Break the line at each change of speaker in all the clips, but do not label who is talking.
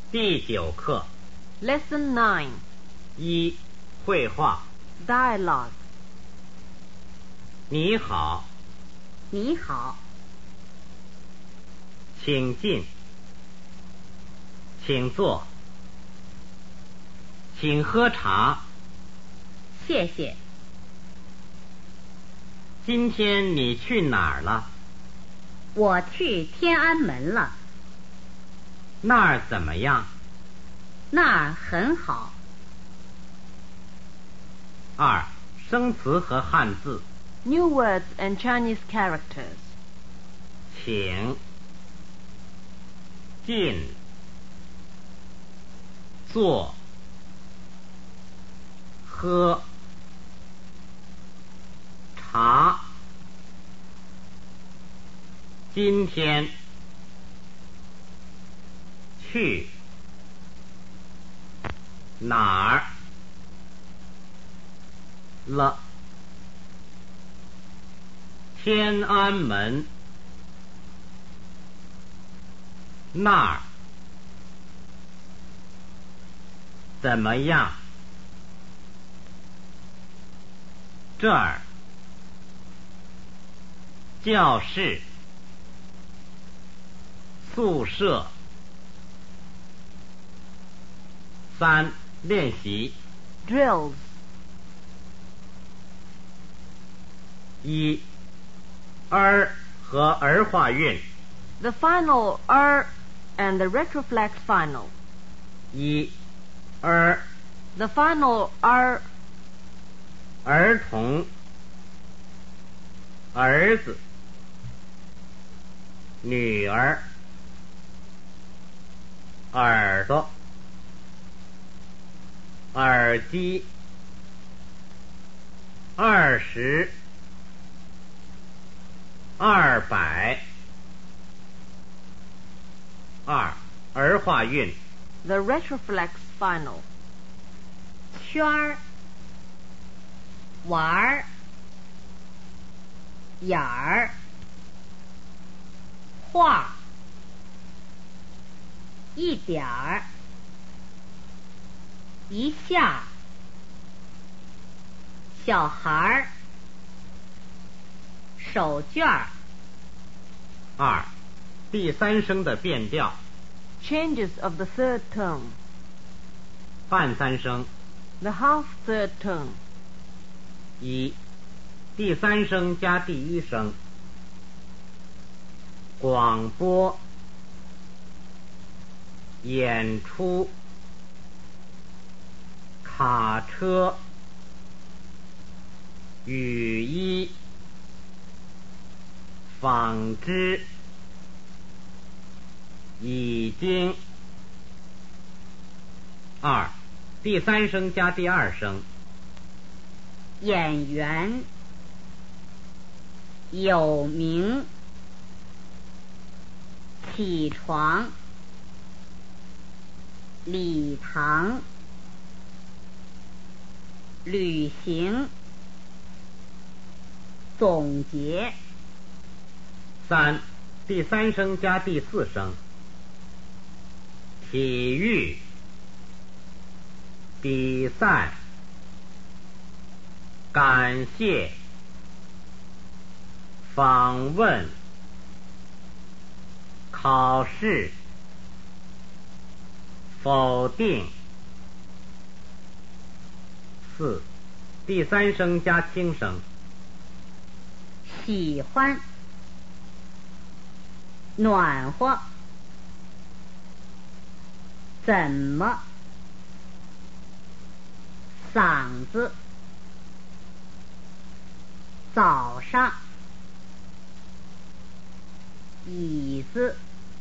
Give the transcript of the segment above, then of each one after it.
第9课
Lesson 9.
1. 绘画
Dialogue.
你好，
你好，
请进，请坐，请喝茶。
谢谢。
今天你去哪儿了？
我去天安门了，
那儿怎么样？
那儿很好。
2. 生词和汉字
New words and Chinese characters.
请，进，坐，喝，茶。今天，去，哪儿了？天安门，那儿怎么样？这儿教室，宿舍。3. 练习
Drills.
1. 儿和儿化韵
The final and the retroflex final.
1. 儿
The final
儿童儿子女儿耳朵耳机20 200 2. 儿化韵
The retroflex final. 圈儿，玩儿，眼儿，画，一点儿，一下，小孩儿，手绢儿。
2. 第3声的变调
Changes of the third tone.
半3声
The half third tone.
1. 第3声加第1声。广播，演出，卡车，雨衣，纺织，已经。2. 第3声加第2声。
演员，有名，起床，礼堂，旅行，总结。
3. 第3声加第4声。体育，比赛，感谢，访问，考试，否定。4. 第3声加轻声。
喜欢，暖和，怎么，嗓子，早上，椅子，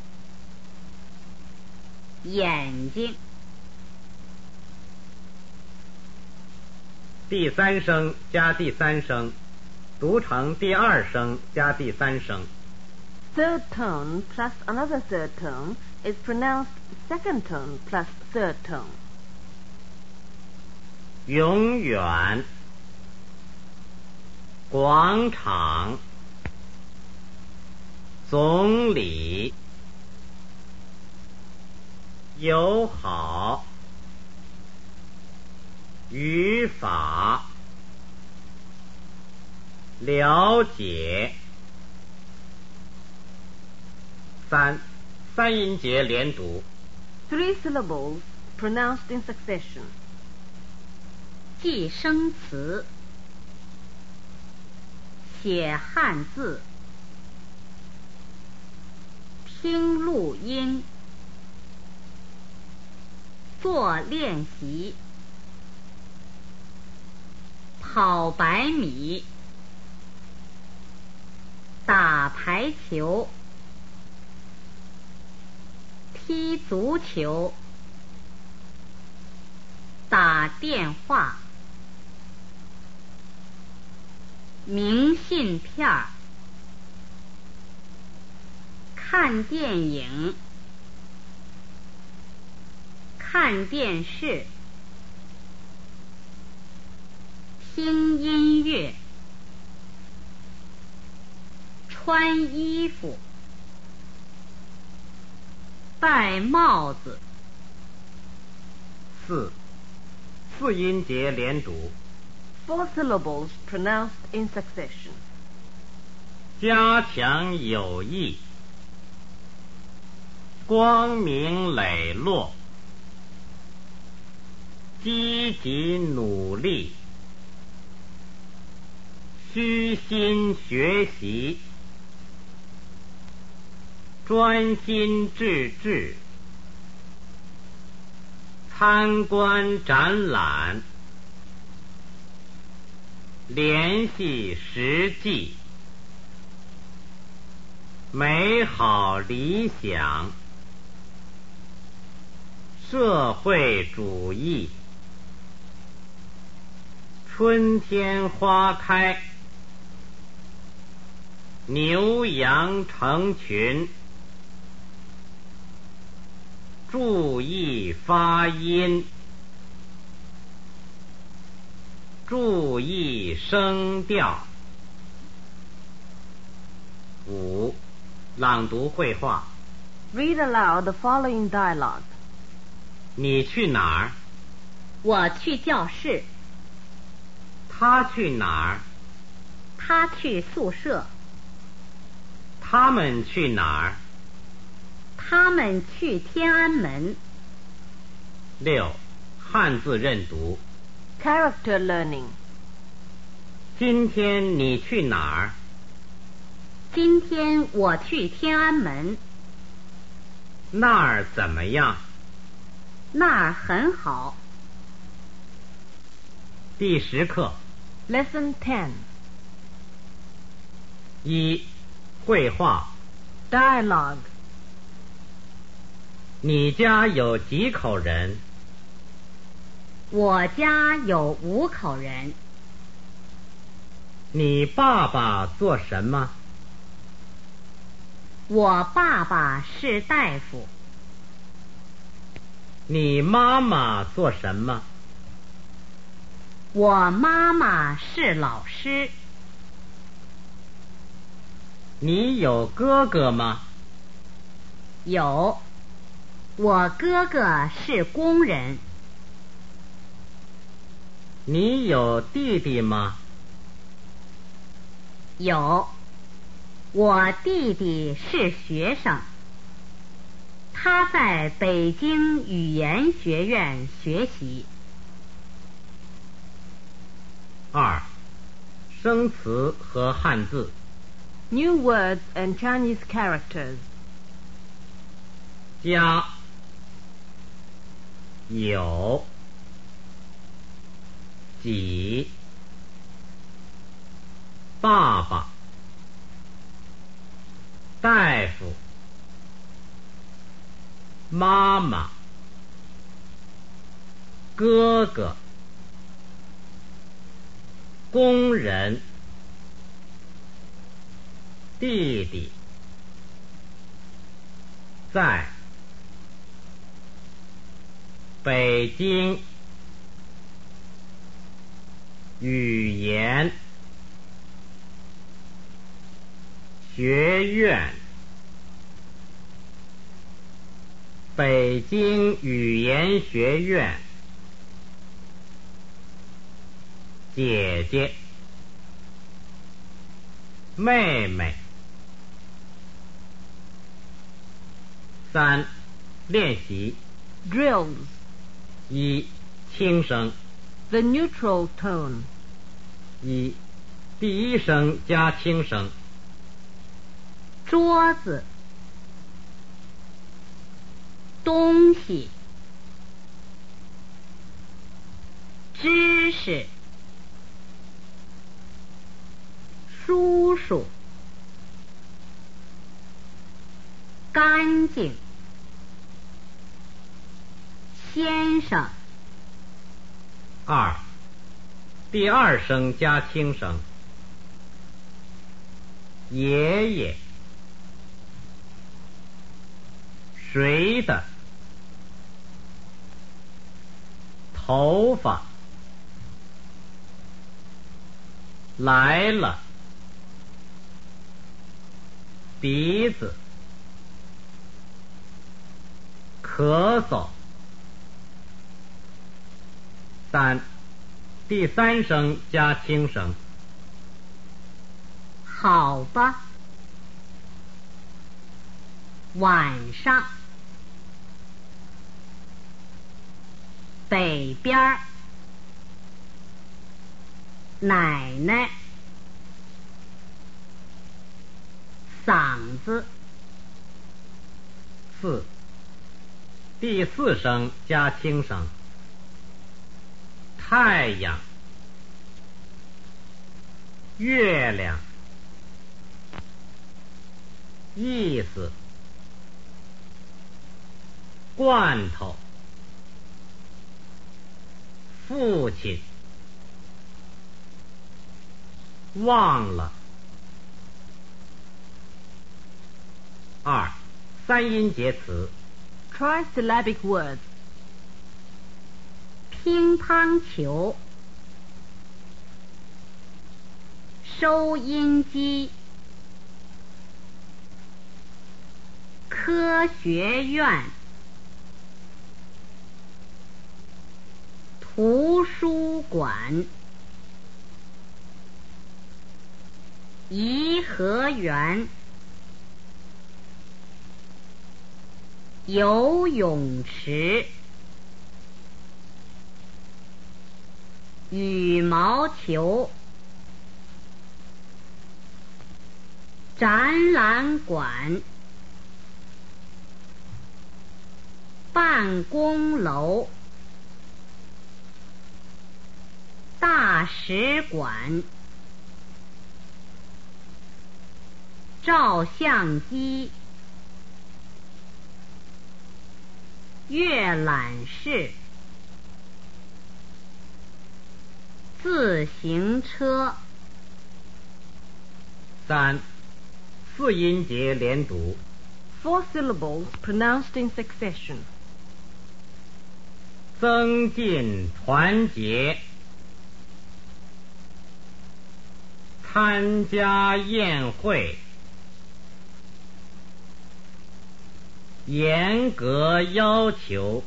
眼睛。
第3声加第3声，读成第2声加第3声。
Third tone plus another third tone is pronounced second tone plus third tone.
永远，广场，总理， 友好，语法，了解。三音节连读。
3 syllables pronounced in succession.
记生词，写汉字，听录音，做练习，跑100米，打排球，踢足球，打电话，明信片，看电影，看电视，听音乐，穿衣服，戴帽子。
四音节连读。
4 syllables pronounced in succession.
加强友谊，光明磊落，积极努力，虚心学习，专心致志，参观展览，联系实际，美好理想，社会主义，春天花开，牛羊成群，注意发音，注意声调。朗读绘画。
Read aloud the following dialogue.
你去哪儿？
我去教室，
他去哪儿？
他去宿舍，
他们去哪儿？
他们去天安门。
汉字认读。
Character learning.
今天你去哪儿？
今天我去天安门。
那儿怎么样？
那儿很好。
第10课。
Lesson 10.
绘画。
Dialogue.
你家有几口人？
我家有5口人。
你爸爸做什么？
我爸爸是大夫。
你妈妈做什么？
我妈妈是老师。
你有哥哥吗？
有，我哥哥是工人。
你有弟弟吗？
有，我弟弟是学生，他在北京语言学院学习。
生词和汉字。
New words and Chinese characters.
家，有，几，爸爸，大夫，妈妈，哥哥，工人，弟弟，在北京语言学院北京语言学院。姐姐，妹妹。3. 练习
Drills.
1. 轻声
The neutral tone.
1. 第一声加轻声。
桌子，东西，知识，叔叔，干净，先生。
2. 第二声加轻声。爷爷，谁的？头发，来了。鼻子，咳嗽。3. 第三声加轻声。
好吧，晚上，北边儿，奶奶，嗓子。
4. 第四声加轻声。太阳，月亮，意思，罐头，父亲，忘了。2. 三音节词
Trisyllabic words.
乒乓球，收音机，科学院，图书馆，颐和园，游泳池，羽毛球，展览馆，办公楼，大使馆，照相机，阅览室，自行车。
3. 四音节连读
4 syllables pronounced in succession.
增进团结，参加宴会，严格要求，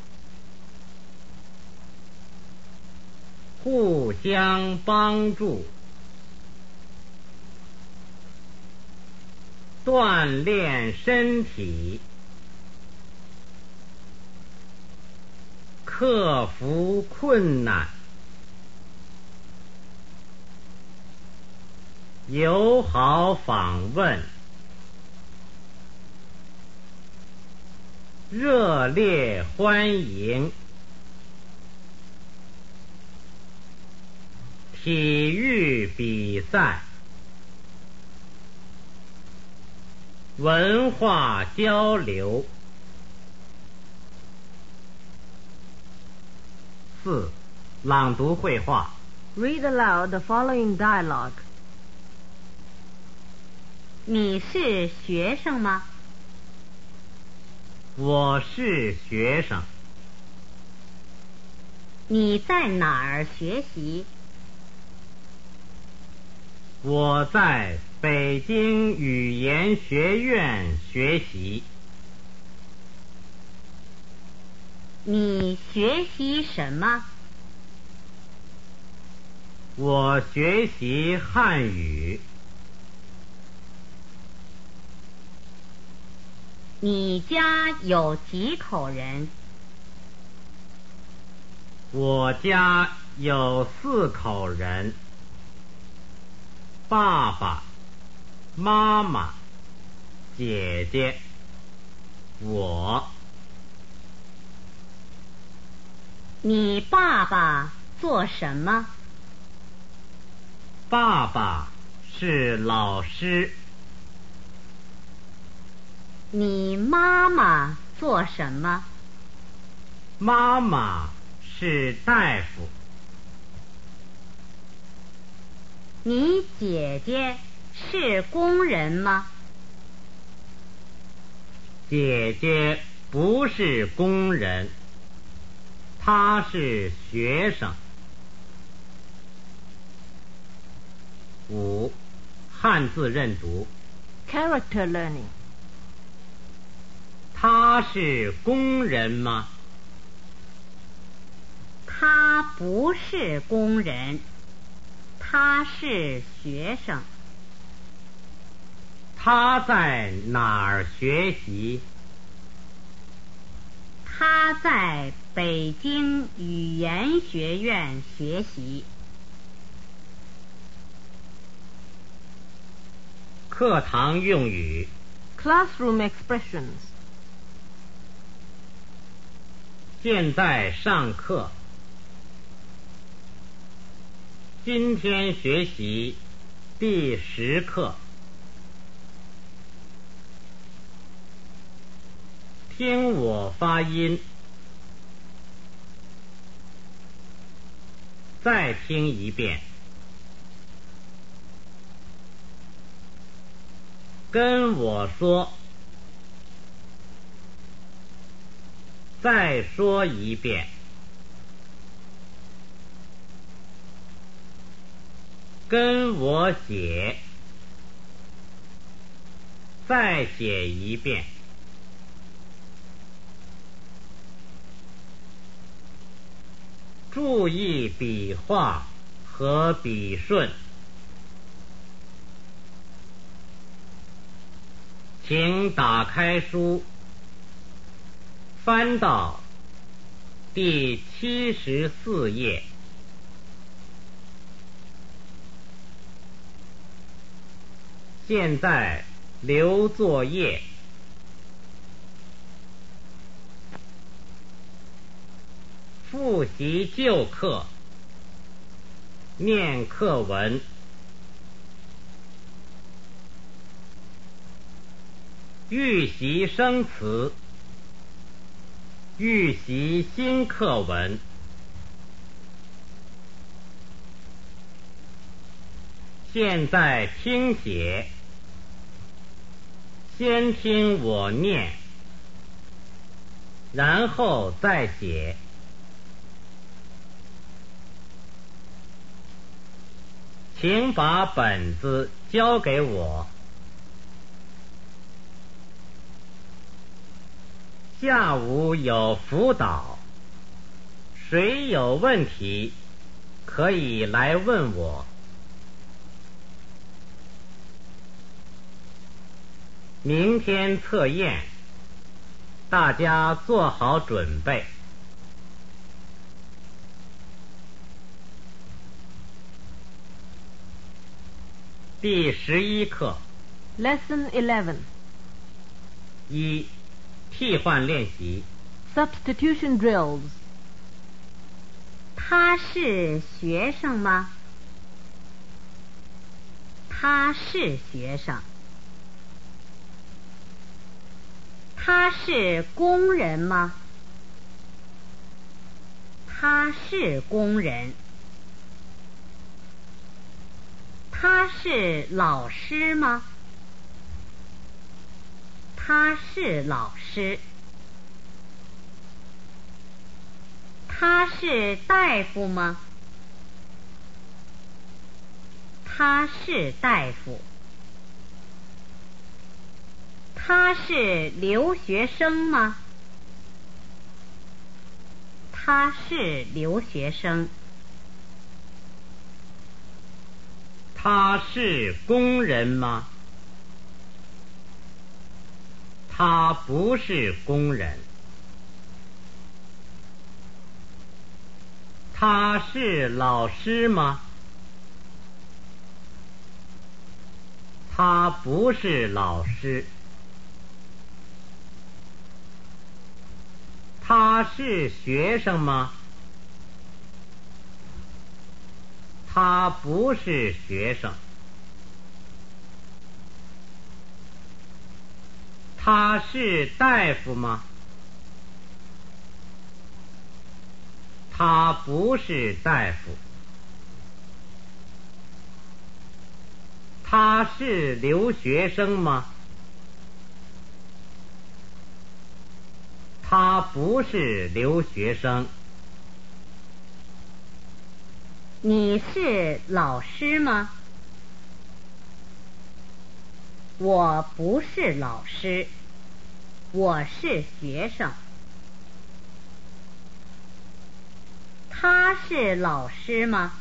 互相帮助，锻炼身体，克服困难，友好访问，热烈欢迎，体育比赛，文化交流。4. 朗读绘画
Read aloud the following dialogue.
你是学生吗？
我是学生。
你在哪儿学习？
我在北京语言学院学习。
你学习什么？
我学习汉语。
你家有几口人？
我家有4口人，爸爸、妈妈、姐姐，我。
你爸爸做什么？
爸爸是老师。
你妈妈做什么？
妈妈是大夫。
你姐姐是工人吗？
姐姐不是工人，她是学生。5. 汉字认读。
Character learning.
他是工人吗？
他不是工人，他是学生。
他在哪儿学习？
他在北京语言学院学习。
课堂用语。
Classroom expressions.
现在上课。今天学习第10课。听我发音。再听一遍。跟我说。再说一遍。跟我写。再写一遍。注意笔画和笔顺。请打开书，翻到第74页。现在留作业。复习旧课，念课文。预习生词，预习新课文。现在听写，先听我念，然后再写。请把本子交给我。下午有辅导，谁有问题可以来问我。明天测验，大家做好准备。第11课。
Lesson 11.
1. 替换练习。
Substitution drills.
他是学生吗？他是学生。他是工人吗？他是工人。他是老师吗？他是老师。他是大夫吗？他是大夫。他是留学生吗？ 他是留学生。
他是工人吗？他不是工人。他是老师吗？他不是老师。他是学生吗？他不是学生。他是大夫吗？他不是大夫。他是留学生吗？他不是留学生。
你是老师吗？我不是老师，我是学生。他是老师吗？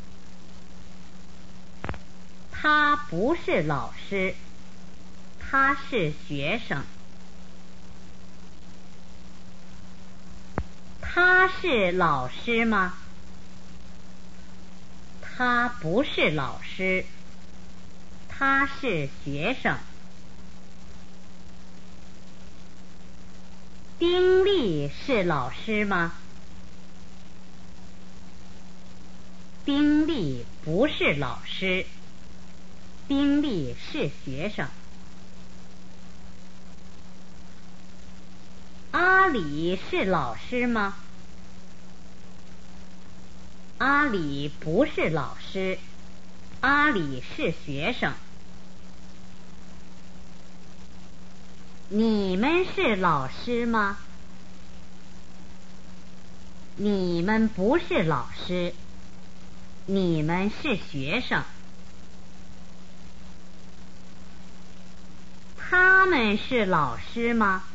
他不是老师，他是学生。他是老师吗？他不是老师，他是学生。丁力是老师吗？丁力不是老师，丁力是学生。阿里是老师吗？阿里不是老师，阿里是学生。你们是老师吗？你们不是老师，你们是学生。他们是老师吗？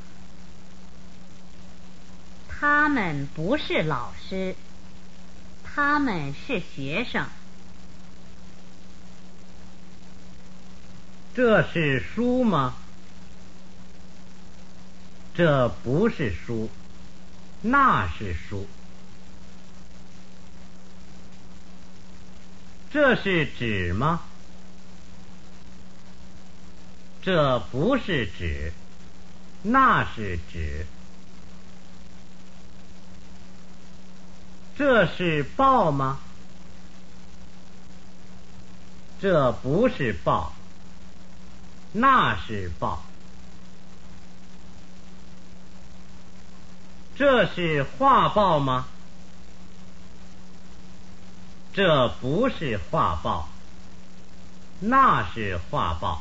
他们不是老师，他们是学生。
这是书吗？这不是书，那是书。这是纸吗？这不是纸，那是纸。这是报吗？这不是报，那是报。这是画报吗？这不是画报，那是画报。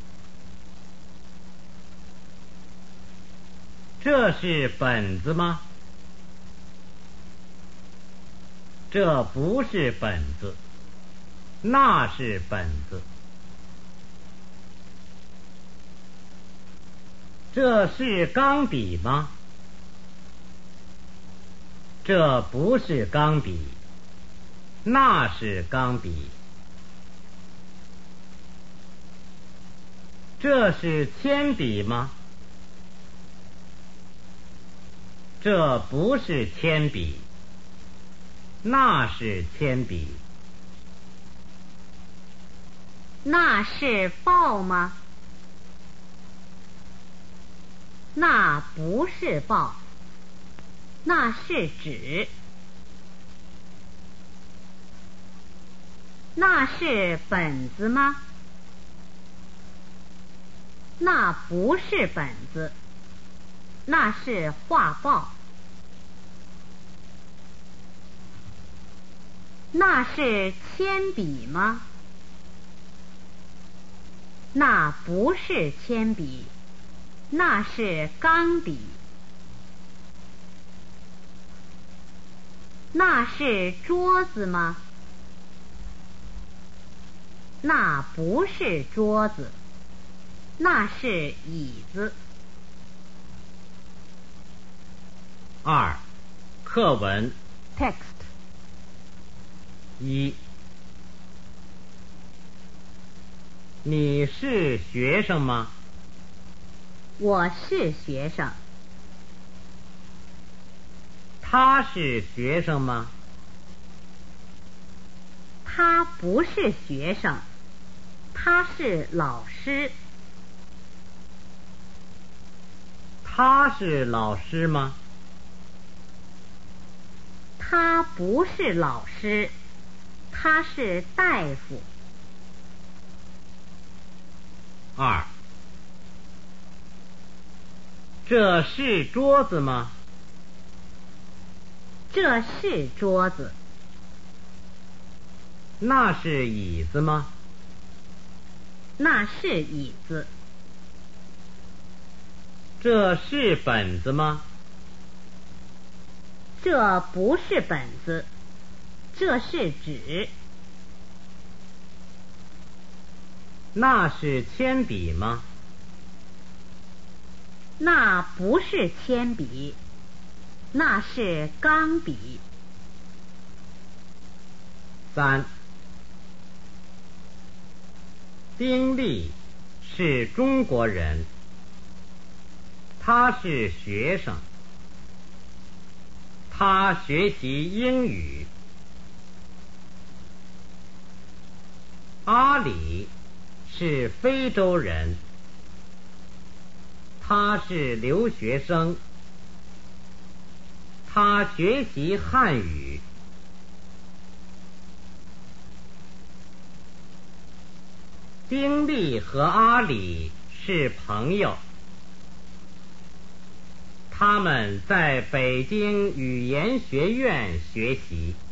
这是本子吗？这不是本子，那是本子。这是钢笔吗？这不是钢笔，那是钢笔。这是铅笔吗？这不是铅笔，那是铅笔。
那是报吗？那不是报，那是纸。那是本子吗？那不是本子，那是画报。那是铅笔吗？那不是铅笔，那是钢笔。那是桌子吗？那不是桌子，那是椅子。
2. 课课文
Text.
1，你是学生吗？
我是学生。
他是学生吗？
他不是学生，他是老师。
他是老师吗？
他不是老师，他是大夫。
2，这是桌子吗？
这是桌子。
那是椅子吗？
那是椅子。
这是本子吗？
这不是本子，这是纸。
那是铅笔吗？
那不是铅笔，那是钢笔。
3，丁力是中国人，他是学生，他学习英语。阿里是非洲人，他是留学生，他学习汉语。丁力和阿里是朋友，他们在北京语言学院学习。